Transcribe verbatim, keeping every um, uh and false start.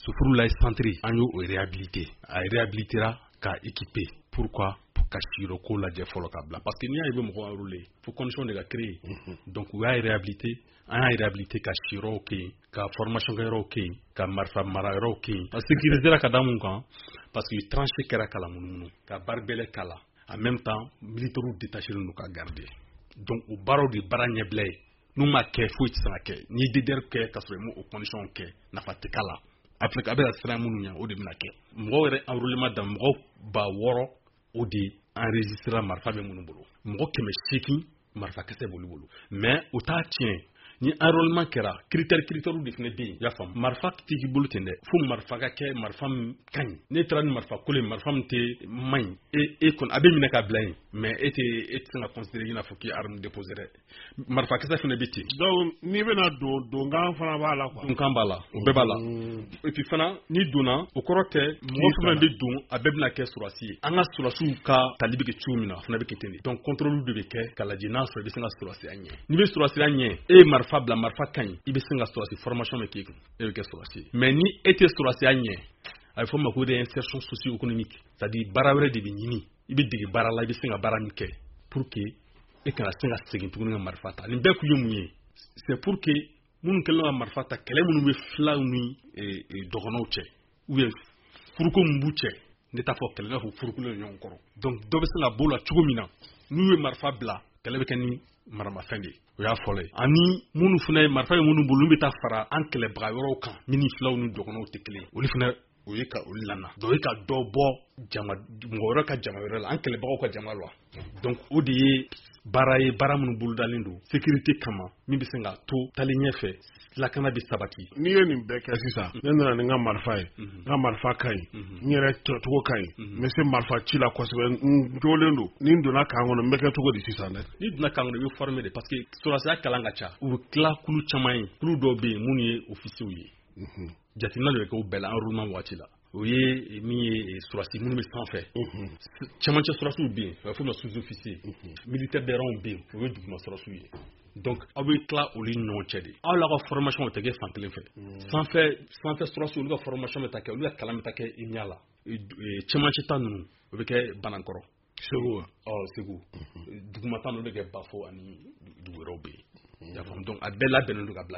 Sofurulaye centre an y'o réhabilité a réhabilitera k'a équiper pourquoi pour ka siyɔrɔ ko lajɛ fɔlɔ ka bila parce que n'i y'a ye i bɛ mɔgɔ enrôler faut condition de ka créer donc u y'a réhabilité an y'a réhabilité ka siyɔrɔw kɛ yen ka formation kɛyɔrɔw kɛ yen ka marifa mara yɔrɔw kɛ yen sécuriser ka da mun kan parce que tranchée kɛra k'a la munumunu ka barbelé k'a la en même temps militaires détachés don ka garder donc o baaraw de baara ɲɛbila ye n'u ma kɛ foyi tɛ se ka kɛ n'i ye D D R kɛ ka sɔrɔ i m'o condition kɛ nafa tɛ k'a la Afrique a bɛ ka siran minnu ɲɛ o de bɛna kɛ mɔgɔw yɛrɛ enrôlement dan mɔgɔw ba wɔɔrɔ o de enregistrera marifa bɛ minnu bolo mɔgɔ kɛmɛ seegin marifakisɛ b'olu bolo mais o t'a tiɲɛ ni enrôlement kɛra critère critère de fana bɛ yen i y'a faamu marifa tɛ k'i bolo ten dɛ fo marifa ka kɛ marifa min ka ɲi n'e taara ni marifa kolo ye marifa min tɛ man ɲi e e kɔni a bɛ minɛ k'a bila yen mais e tɛ e tɛ se ka considérer i n'a fɔ k'i ye arme déposé dɛ marifakisɛ fana bɛ ten. donc n'i bɛna don donkan fana b'a la quoi. donkan b'a la o bɛɛ b'a la et puis fana n'i donna o kɔrɔ tɛ mɔgɔ fana bɛ don a bɛɛ bɛna kɛ sɔrɔdasi ye an ka sɔrɔdasiw ka tali bɛ kɛ cogo min na a fana bɛ kɛ ten de donc contrôle de bɛ kɛ ka lajɛ n'a sɔrɔ i bɛ se ka sɔrɔdasiya ɲɛ n'i bɛ sɔrɔdasiya ɲɛ e ye marifa bila marifa ka ɲi i bɛ se ka sɔrɔdasi formation bɛ k'e kun e bɛ kɛ sɔrɔdasi ye mais ni e tɛ sɔrɔdasiya ɲɛ a bɛ fɔ o ma ko de insertion socio-économique c'est à dire baara wɛrɛ de bɛ ɲini i bɛ dege baara la i bɛ se ka baara min kɛ pour que e kana se ka segin tuguni ka marifa ta nin bɛɛ kun ye mun ye c'est pour que minnu kɛlen ka marifa ta kɛlɛ minnu bɛ filaw ni dɔgɔnɔw cɛ ou bien furuko min b'u cɛ ne t'a fɔ kɛlɛ n'a fɔ furukulen ɲɔgɔn kɔrɔ donc dɔ bɛ se ka b'o la cogo min na n'u ye marifa bila kɛlɛ bɛ kɛ ni maramafɛn de ye o y'a fɔlɔ ye ani minnu fana ye marifa ye minnu bolo olu bɛ taa fara an kɛlɛbaga yɔrɔw kan min ni filaw ni dɔgɔnɔw tɛ kelen olu fana o ye ka olu lana donc o ye ka dɔ bɔ jama mɔgɔ wɛrɛ ka jama wɛrɛ la an kɛlɛbagaw ka jama la donc o de ye baara ye baara minnu bolodalen don sécurité kama min bɛ se ka to tali ɲɛfɛ lakana bɛ sabati. n'i ye nin bɛɛ kɛ sisan ne nana ni n ka marifa ye n ka marifa ka ɲi n yɛrɛ kɛcogo ka ɲi n bɛ se marifa ci la kosɛbɛ n jolen don ni n donna kan kɔnɔ n bɛ kɛ cogo di sisan dɛ. n'i donna kan kɔnɔ i bɛ former de parce que sɔrɔdasiya kalan ka ca u bɛ tila kulu caman ye kulu dɔw bɛ yen minnu ye officiers ye jateminɛ de bɛ kɛ o bɛɛ la enrôlement waati la o ye min ye sɔrɔdasi minnu bɛ sanfɛ cɛmancɛ sɔrɔdasiw bɛ yen a bɛ f'o ma sous-officier militaire de rang bɛ yen o ye duguma sɔrɔdasiw ye donc aw bɛ tila olu ni ɲɔgɔn cɛ de aw la ka formation o tɛ kɛ fan kelen fɛ sanfɛ sanfɛ sɔrɔdasiw olu ka formation bɛ taa kɛ olu ka kalan bɛ taa kɛ I N Y A la cɛmancɛ ta ninnu o bɛ kɛ Banankɔrɔ Segu ɔ Segu duguma ta ninnu bɛ kɛ Bafo ani dugu wɛrɛw bɛ yen i y'a faamu donc a bɛɛ labɛnnen don ka bila